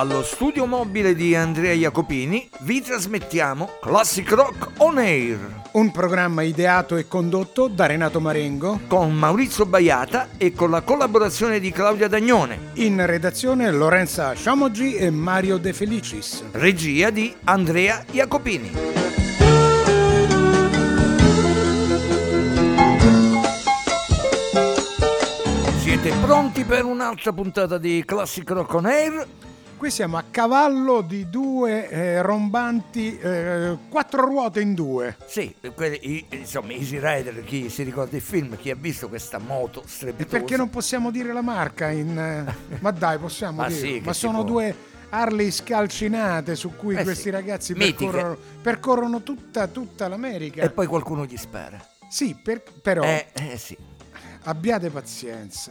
Dallo studio mobile di Andrea Jacopini vi trasmettiamo Classic Rock On Air, un programma ideato e condotto da Renato Marengo con Maurizio Baiata e con la collaborazione di Claudia Dagnone. In redazione Lorenza Sciamogi e Mario De Felicis. Regia di Andrea Jacopini. Siete pronti per un'altra puntata di Classic Rock On Air? Qui siamo a cavallo di due rombanti, quattro ruote in due. Sì, insomma, Easy Rider, chi si ricorda il film, chi ha visto questa moto strepitosa. E perché non possiamo dire la marca ma dai, possiamo ma dire. Sì, ma sono due Harley scalcinate su cui questi ragazzi percorrono tutta l'America. E poi qualcuno gli spara. Sì, però sì. Abbiate pazienza.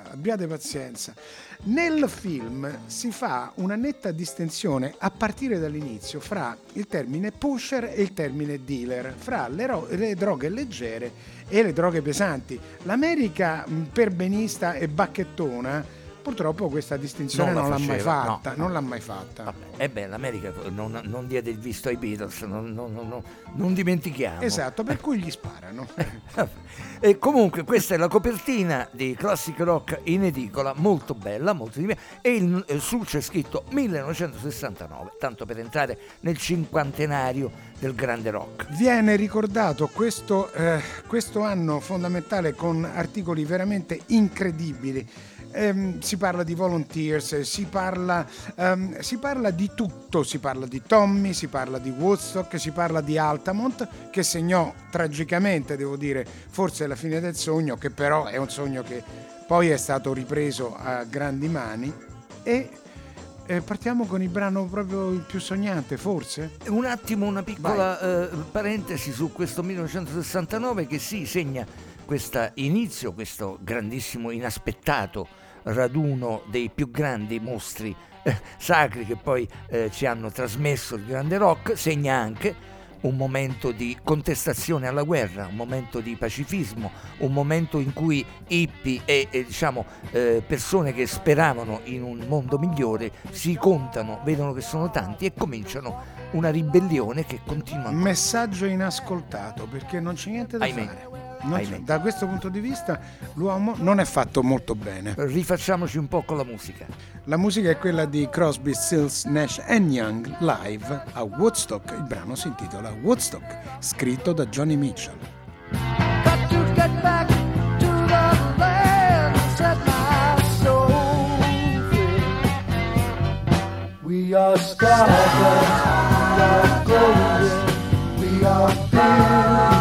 Nel film si fa una netta distinzione a partire dall'inizio fra il termine pusher e il termine dealer, fra le droghe leggere e le droghe pesanti. L'America perbenista e bacchettona purtroppo questa distinzione non l'ha mai fatta. Vabbè, l'America non diede il visto ai Beatles, non dimentichiamo. Esatto, per cui gli sparano. E comunque questa è la copertina di Classic Rock in edicola, molto bella, molto divertente, e su c'è scritto 1969, tanto per entrare nel cinquantenario del grande rock. Viene ricordato questo anno fondamentale con articoli veramente incredibili. Si parla di Volunteers, si parla di tutto, si parla di Tommy, si parla di Woodstock, si parla di Altamont, che segnò tragicamente, devo dire, forse la fine del sogno, che però è un sogno che poi è stato ripreso a grandi mani. E partiamo con il brano proprio il più sognante, forse? Un attimo, una piccola parentesi su questo 1969 che si segna questo inizio, questo grandissimo, inaspettato raduno dei più grandi mostri sacri che poi ci hanno trasmesso il grande rock. Segna anche un momento di contestazione alla guerra, un momento di pacifismo, un momento in cui hippie e persone che speravano in un mondo migliore si contano, vedono che sono tanti e cominciano una ribellione che continua. Messaggio inascoltato, perché non c'è niente da fare. Da questo punto di vista l'uomo non è fatto molto bene. Rifacciamoci un po' con la musica. La musica è quella di Crosby, Stills, Nash & Young live a Woodstock. Il brano si intitola Woodstock, scritto da Johnny Mitchell. Got to get back to the land, set my soul free. We are stardust, we are golden, we are pure.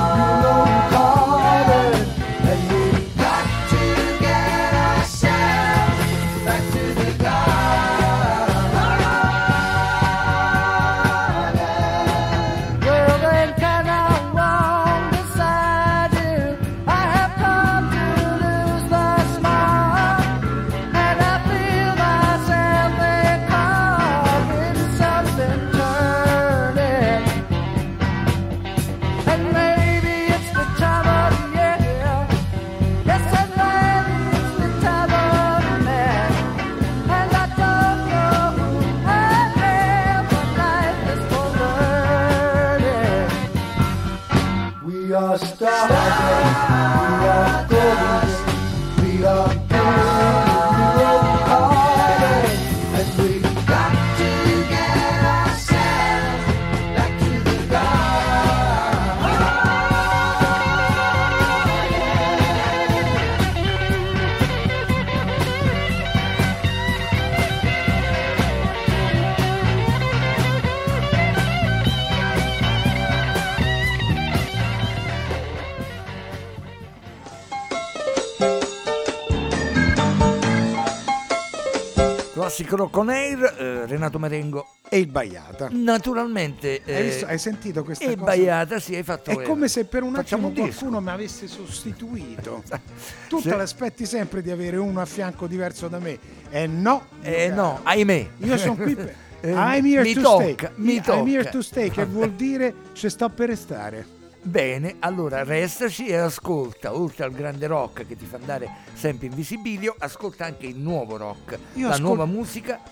Classic Rock On Air, Renato Marengo e il Baiata. Naturalmente hai sentito questa cosa? E Baiata, sì, hai fatto. È come se per un attimo un qualcuno mi avesse sostituito. Tu te l'aspetti sempre di avere uno a fianco diverso da me. No, ahimè. Io sono qui per I'm here to stay, che vuol dire ci sto per restare. Bene, allora restaci e ascolta, oltre al grande rock che ti fa andare sempre in visibilio, ascolta anche il nuovo rock, nuova musica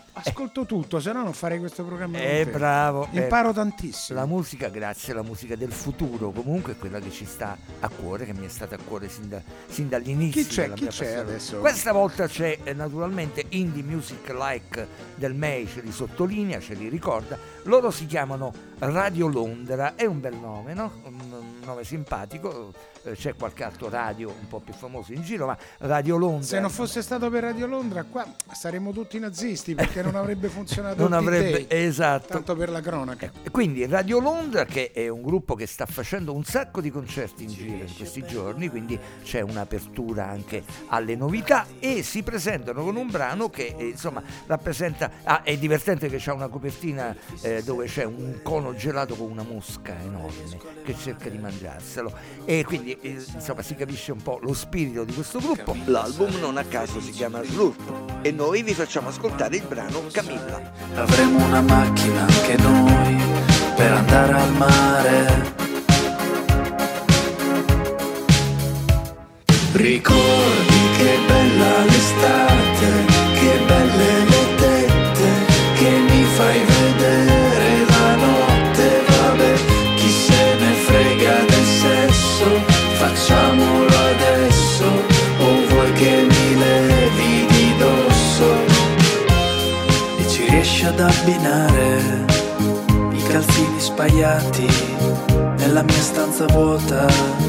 ascolto tutto, se no non farei questo programma con te. Bravo. Imparo tantissimo. La musica, grazie, la musica del futuro comunque è quella che ci sta a cuore, che mi è stata a cuore sin dall'inizio. Chi c'è adesso? Questa volta c'è naturalmente Indie Music Like del MEI, ce li sottolinea, ce li ricorda. Loro si chiamano Radio Londra, è un bel nome, no? Un nome simpatico. C'è qualche altro radio un po' più famoso in giro, ma Radio Londra, se non fosse stato per Radio Londra qua saremmo tutti nazisti, perché non avrebbe funzionato. Non avrebbe, esatto, tanto per la cronaca. Quindi Radio Londra, che è un gruppo che sta facendo un sacco di concerti in giro in questi giorni, quindi c'è un'apertura anche alle novità, e si presentano con un brano che insomma rappresenta, è divertente, che c'ha una copertina dove c'è un cono gelato con una mosca enorme che cerca di mangiarselo, e quindi insomma si capisce un po' lo spirito di questo gruppo. L'album non a caso si chiama Slurp e noi vi facciamo ascoltare il brano Camilla. Avremo una macchina anche noi per andare al mare. Ricordi che bella l'estate, che belle le tette, che mi fai vedere la notte. Vabbè, chi se ne frega del sesso, facciamolo adesso, o vuoi che mi levi di dosso? E ci riesci ad abbinare i calzini spaiati nella mia stanza vuota.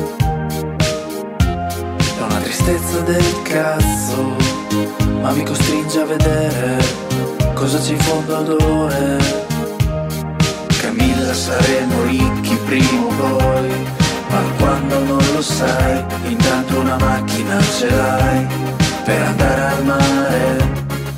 È una tristezza del cazzo, ma mi costringe a vedere cosa c'è in fondo al dolore. Camilla, saremo ricchi prima o poi, ma quando non lo sai, intanto una macchina ce l'hai per andare al mare.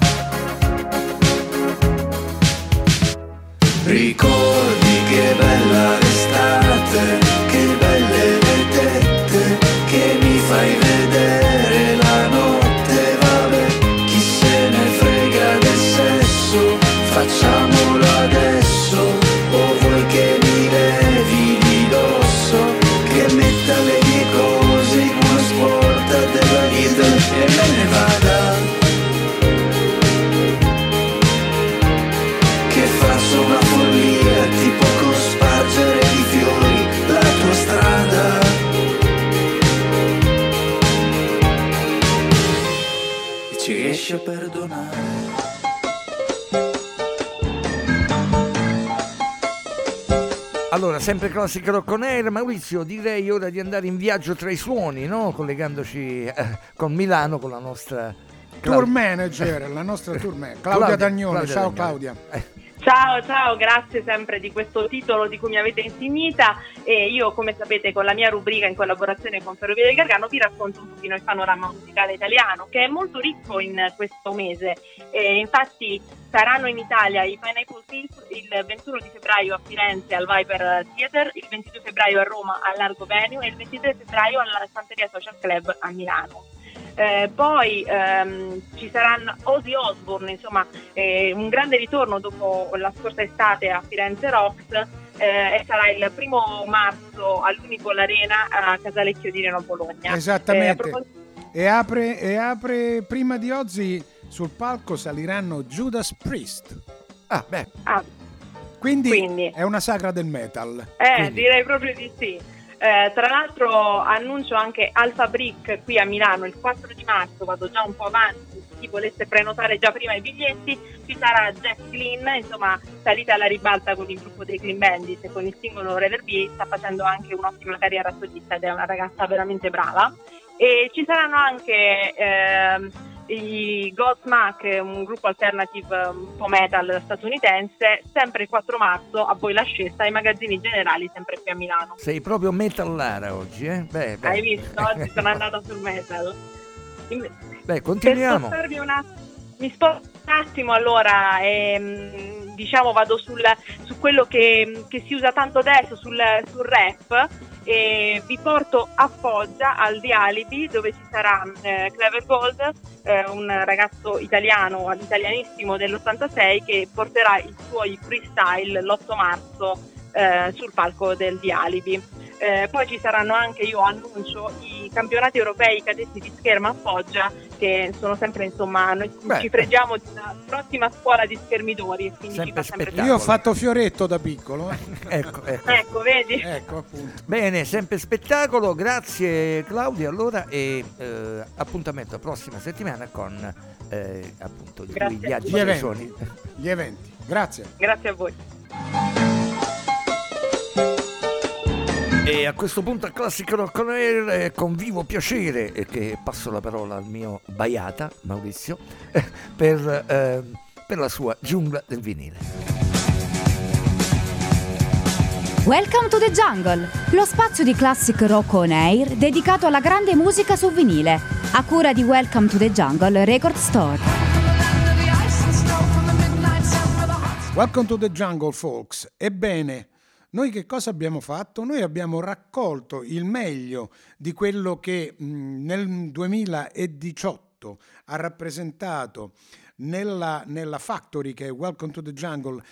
Ricordi che bella l'estate, che belle le tette, che mi fai vedere la notte. Vabbè, chi se ne frega del sesso, facciamolo adesso, o vuoi che mi levi di dosso? Che metta le mie cose in una sporta della vita e me ne vada. Che faccio una follia, tipo cospargere di fiori la tua strada. E ci riesci a perdonare. Allora, sempre Classic Rock on Air. Maurizio, direi ora di andare in viaggio tra i suoni, no? Collegandoci con Milano, con la nostra tour manager, la nostra tour manager, Claudia Dagnone. Ciao Claudia. Ciao, grazie sempre di questo titolo di cui mi avete insignita, e io, come sapete, con la mia rubrica in collaborazione con Ferrovie del Gargano vi racconto un pochino il panorama musicale italiano, che è molto ricco in questo mese. Infatti saranno in Italia i Pineapple Pills il 21 di febbraio a Firenze al Viper Theater, il 22 febbraio a Roma al Largo Venue e il 23 febbraio alla Santeria Social Club a Milano. Poi ci saranno Ozzy Osbourne, insomma un grande ritorno dopo la scorsa estate a Firenze Rocks, e sarà il 1 marzo all'Unipol Arena a Casalecchio di Reno, Bologna. Esattamente. E apre prima di Ozzy sul palco saliranno Judas Priest. Quindi è una sagra del metal. Direi proprio di sì. Tra l'altro annuncio anche Alpha Brick qui a Milano il 4 di marzo, vado già un po' avanti, chi volesse prenotare già prima i biglietti. Ci sarà Jack Clean, insomma salita alla ribalta con il gruppo dei Clean Bandit e con il singolo Reverb, sta facendo anche un'ottima carriera solista ed è una ragazza veramente brava. E ci saranno anche i Godsmack, un gruppo alternative un po' metal statunitense, sempre il 4 marzo, a voi la scelta, ai magazzini generali sempre qui a Milano. Sei proprio metallara oggi, eh? Beh. Hai visto? Oggi sono andata sul metal. Beh, continuiamo. Mi sposto un attimo allora e diciamo vado su quello che si usa tanto adesso, sul rap. E vi porto a Foggia al The Alibi, dove ci sarà Clever Gold, un ragazzo italianissimo dell'86 che porterà i suoi freestyle l'8 marzo sul palco del The Alibi. Poi ci saranno anche, io annuncio, i campionati europei cadetti di scherma a Foggia, che sono sempre, insomma, noi ci fregiamo di una prossima scuola di schermitori, e quindi sempre io ho fatto fioretto da piccolo. ecco, vedi? Ecco, appunto. Bene, sempre spettacolo, grazie Claudia. Allora, e appuntamento prossima settimana con appunto i viaggi gli eventi. Grazie a voi. E a questo punto a Classic Rock on Air con vivo piacere che passo la parola al mio Baiata Maurizio per la sua giungla del vinile. Welcome to the Jungle, lo spazio di Classic Rock on Air dedicato alla grande musica su vinile, a cura di Welcome to the Jungle Record Store. Welcome to the Jungle, folks. Ebbene, noi che cosa abbiamo fatto? Noi abbiamo raccolto il meglio di quello che nel 2018 ha rappresentato nella Factory, che è Welcome to the Jungle,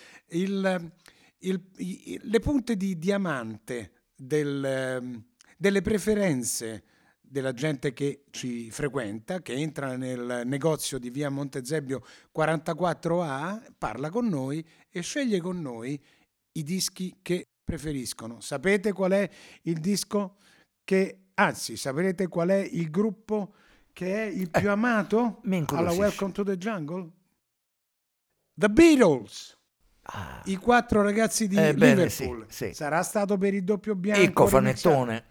le punte di diamante delle preferenze della gente che ci frequenta, che entra nel negozio di via Montezebio 44A, parla con noi e sceglie con noi i dischi che preferiscono. Sapete qual è il disco saprete qual è il gruppo che è il più amato alla Welcome to the Jungle? The Beatles. I 4 ragazzi di Liverpool. Sì. Sarà stato per il doppio bianco. Il cofanettone.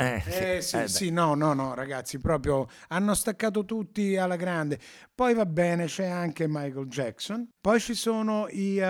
No, ragazzi, proprio hanno staccato tutti alla grande. Poi va bene, c'è anche Michael Jackson. Poi ci sono i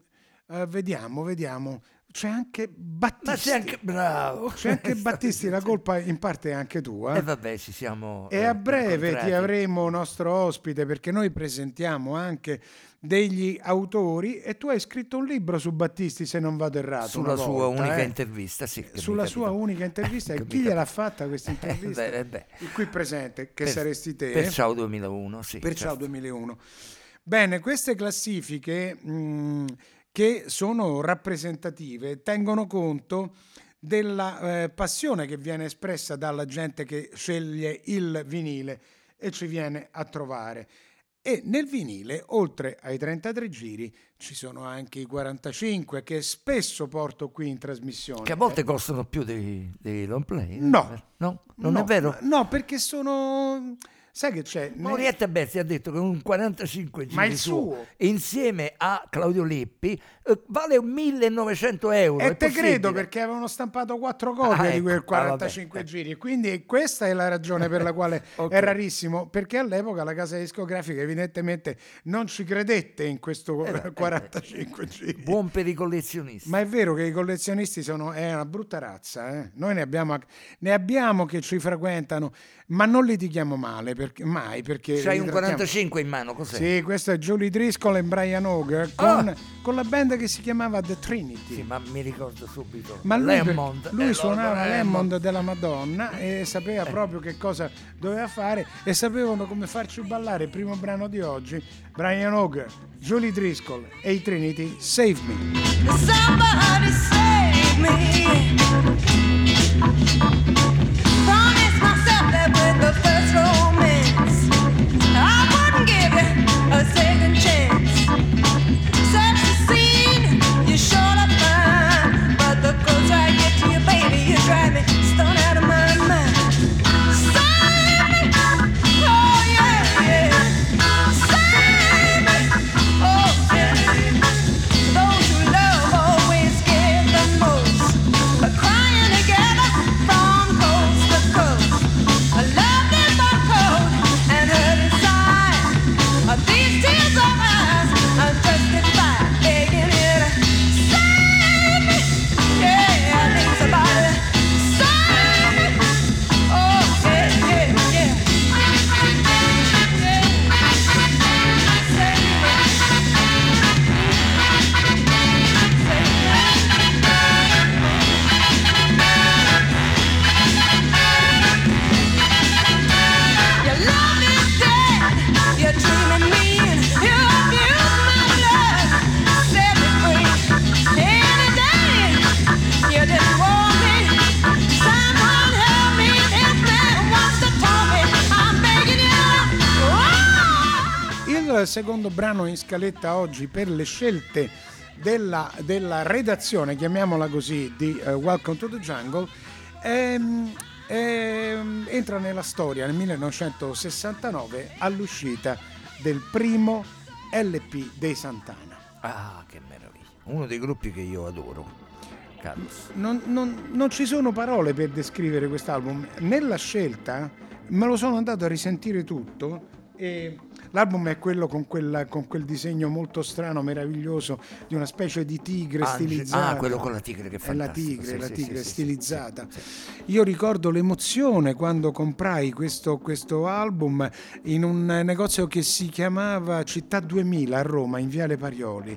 vediamo. C'è anche Battisti. Ma c'è anche, bravo. C'è anche Battisti, la colpa in parte è anche tua. Vabbè, ci siamo. E a breve ti avremo nostro ospite, perché noi presentiamo anche degli autori e tu hai scritto un libro su Battisti, se non vado errato. Sulla sua unica intervista, sì. Sulla sua unica intervista. E chi gliel'ha fatta questa intervista? Il qui presente, che saresti te. Per Ciao 2001, sì. Per Ciao 2001. Bene, queste classifiche che sono rappresentative tengono conto della passione che viene espressa dalla gente che sceglie il vinile e ci viene a trovare. E nel vinile, oltre ai 33 giri, ci sono anche i 45 che spesso porto qui in trasmissione. Che a volte costano più dei long play. No. Non è vero? No, perché sono... Sai che c'è? Maurietta Berti ha detto che un 45 giri ma il suo insieme a Claudio Lippi vale 1.900 euro. E te credo, perché avevano stampato 4 copie di quel 45 giri. Quindi questa è la ragione per la quale è rarissimo, perché all'epoca la casa discografica evidentemente non ci credette in questo 45 giri. Buon per i collezionisti. Ma è vero che i collezionisti è una brutta razza. Noi ne abbiamo che ci frequentano, ma non litighiamo male. Perché c'hai un 45 in mano, cos'è? Sì, questo è Julie Driscoll e Brian Hogue con la band che si chiamava The Trinity. Sì, ma mi ricordo subito. Ma lui suonava l'Hammond della Madonna e sapeva proprio che cosa doveva fare e sapevano come farci ballare. Il primo brano di oggi, Brian Hogue, Julie Driscoll e i Trinity, Save Me. Somebody save me. Promise myself that with the first romance I wouldn't give you a second chance. Search the scene, you're sure to find, but the closer I get to you, baby, you drive me stone out of my mind. Save me, oh yeah. Save me, oh yeah. Those who love always give the most, but crying together il secondo brano in scaletta oggi per le scelte della redazione, chiamiamola così, di Welcome to the Jungle, entra nella storia nel 1969 all'uscita del primo LP dei Santana. Ah, che meraviglia, uno dei gruppi che io adoro, Carlos. Non ci sono parole per descrivere quest'album. Nella scelta me lo sono andato a risentire tutto e l'album è quello con quel disegno molto strano, meraviglioso, di una specie di tigre stilizzata. Quello con la tigre, che è la fantastico. tigre Sì, stilizzata. sì. Io ricordo l'emozione quando comprai questo album in un negozio che si chiamava Città 2000 a Roma, in Viale Parioli.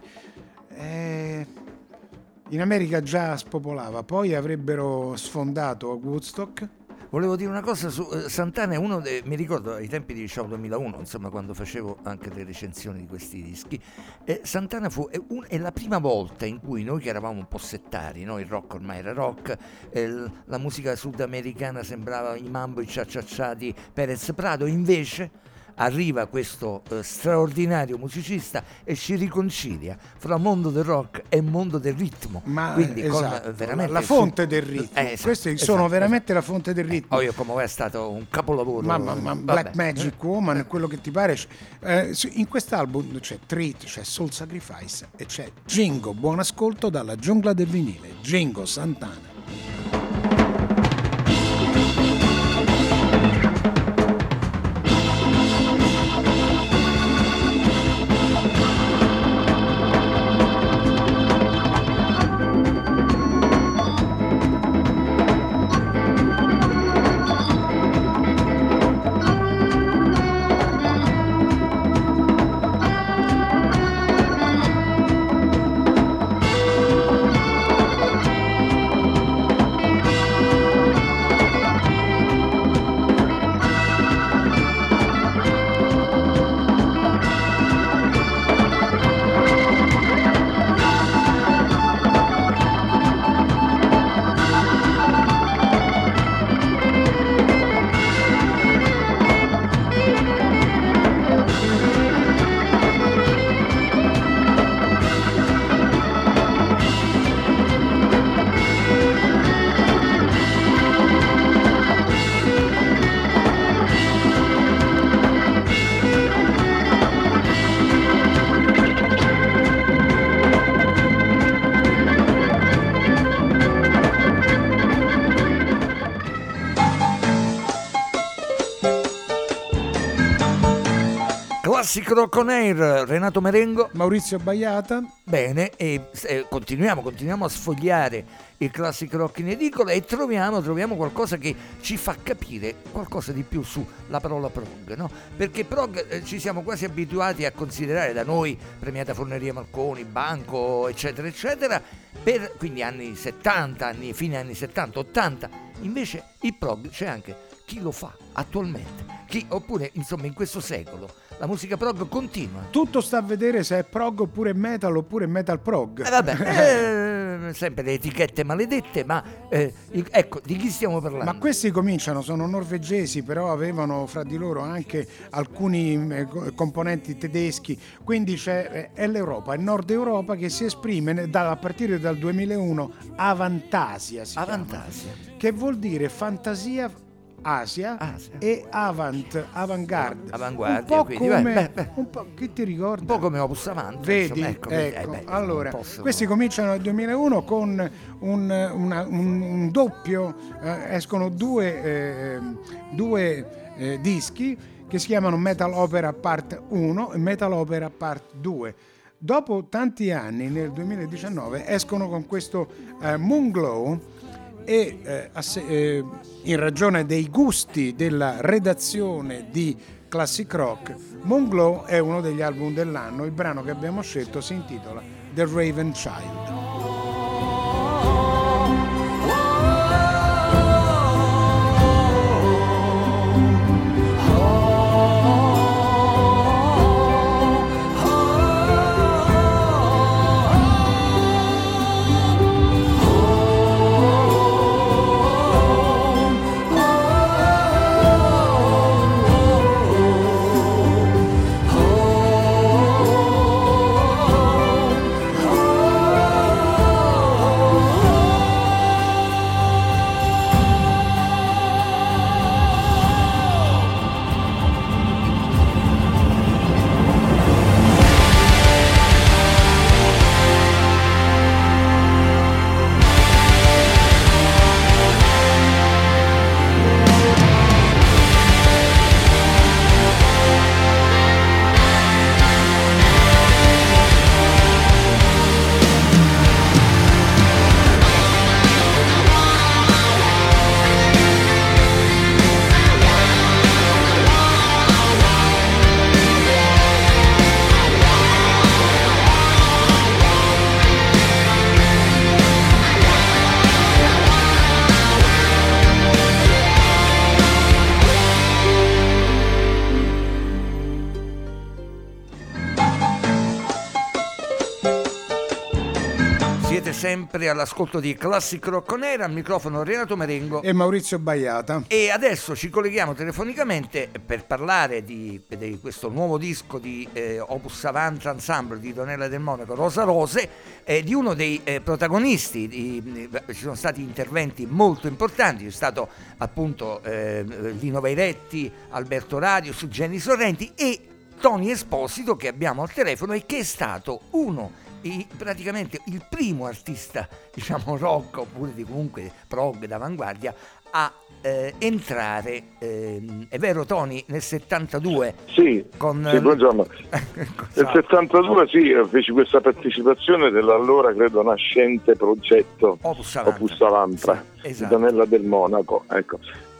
In America già spopolava, poi avrebbero sfondato a Woodstock. Volevo dire una cosa su Santana, è uno mi ricordo ai tempi di Show 2001, insomma, quando facevo anche le recensioni di questi dischi, Santana è la prima volta in cui noi, che eravamo un po' settari, no? Il rock ormai era rock, la musica sudamericana sembrava i mambo, i cha-cha-cha di Perez Prado, invece arriva questo straordinario musicista e ci riconcilia fra mondo del rock e mondo del ritmo. Ma quindi esatto, con veramente la fonte del ritmo. Questi sono veramente la fonte del ritmo. Io come è stato un capolavoro. Ma Black Magic Woman, quello che ti pare. In quest'album c'è Treat, c'è Soul Sacrifice e c'è Jingo. Buon ascolto dalla giungla del vinile. Jingo Santana. Classic Rock on Air, Renato Merengo, Maurizio Baiata. Bene, e continuiamo a sfogliare il Classic Rock in edicola e troviamo qualcosa che ci fa capire qualcosa di più sulla parola prog, no? Perché prog ci siamo quasi abituati a considerare da noi Premiata Forneria Marconi, Banco, eccetera eccetera, quindi anni 70, fine anni 70, 80. Invece il prog c'è anche chi lo fa attualmente, oppure insomma in questo secolo la musica prog continua. Tutto sta a vedere se è prog oppure metal prog. Sempre le etichette maledette, ma ecco, di chi stiamo parlando? Ma questi sono norvegesi, però avevano fra di loro anche alcuni componenti tedeschi, quindi è l'Europa, il Nord Europa che si esprime a partire dal 2001 Avantasia, che vuol dire fantasia Asia. E avant-garde. Avanguardia, un po' come un po', che ti ricorda? Un po' come Opus Avant. Vedi? Insomma, ecco. Allora, questi cominciano nel 2001 con un doppio, escono due dischi che si chiamano Metal Opera Part 1 e Metal Opera Part 2. Dopo tanti anni, nel 2019, escono con questo Moonglow. E in ragione dei gusti della redazione di Classic Rock, Moonglow è uno degli album dell'anno. Il brano che abbiamo scelto si intitola The Raven Child. Oh sempre all'ascolto di Classic Rock On Air, al microfono Renato Marengo E Maurizio Baiata. e adesso ci colleghiamo telefonicamente per parlare di questo nuovo disco di Opus Savant Ensemble di Donella Del Monaco, Rosa Rose, di uno dei protagonisti. Ci sono stati interventi molto importanti, è stato appunto Lino Vairetti, Alberto Radio, su Jenny Sorrenti e Tony Esposito, che abbiamo al telefono e che è stato praticamente il primo artista, diciamo rock oppure di comunque prog d'avanguardia a entrare, è vero Tony, nel 72? Sì, buongiorno. Nel 72 feci questa partecipazione dell'allora credo nascente progetto Opus Avantra, sì, esatto, di Donella Del Monaco, ecco.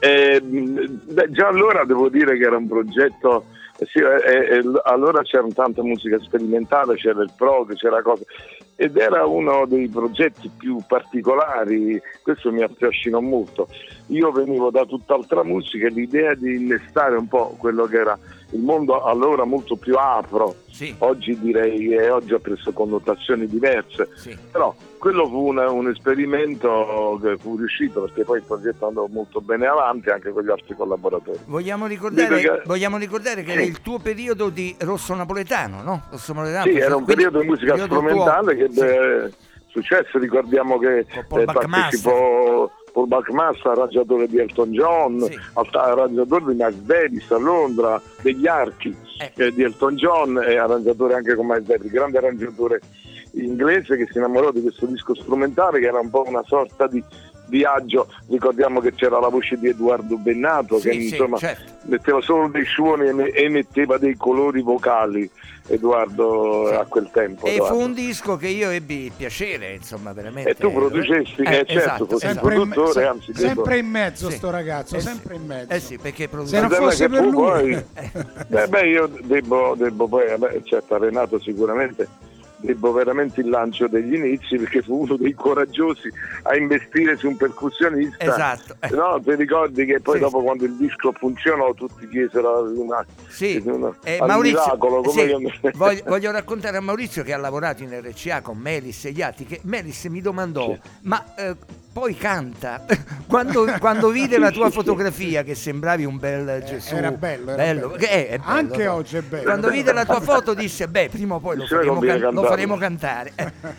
Già allora devo dire che era un progetto. Sì, allora c'era tanta musica sperimentale, c'era il prog, c'era cosa, ed era uno dei progetti più particolari. Questo mi affascinò molto. Io venivo da tutt'altra musica e l'idea di innestare un po' quello che era il mondo allora molto più afro, sì, oggi direi che oggi ha preso connotazioni diverse, sì, però quello fu un esperimento che fu riuscito, perché poi il progetto andò molto bene avanti anche con gli altri collaboratori. Vogliamo ricordare che era il tuo periodo di Rosso Napoletano, no? Rosso Napoletano, sì, era un periodo di musica strumentale che ebbe successo. Ricordiamo che partecipò Paul Buckmaster, arrangiatore di Elton John, sì, arrangiatore di Miles Davis a Londra, degli Archi di Elton John, e arrangiatore anche con Miles Davis, grande arrangiatore inglese che si innamorò di questo disco strumentale che era un po' una sorta di viaggio. Ricordiamo che c'era la voce di Edoardo Bennato, sì, che insomma certo, metteva solo dei suoni e emetteva dei colori vocali, Edoardo, a quel tempo. E Edoardo. fu un disco che io ebbi piacere, insomma, veramente. E tu producesti, certo, esatto, fossi esatto, produttore, anzi sempre in mezzo, sì, sto ragazzo, sì, sempre in mezzo. sì, perché Se non fosse per lui. Poi, io devo poi, certo, a Renato sicuramente debbo veramente il lancio degli inizi, perché fu uno dei coraggiosi a investire su un percussionista. Esatto. No, ti ricordi che poi sì, dopo quando il disco funzionò tutti chiesero Maurizio, miracolo, voglio raccontare a Maurizio che ha lavorato in RCA con Melis e gli altri, che Melis mi domandò ma poi canta quando vide la tua fotografia che sembravi un bel Gesù, era bello. È bello, anche oggi è bello. Quando vide la tua foto disse prima o poi lo faremo cantare.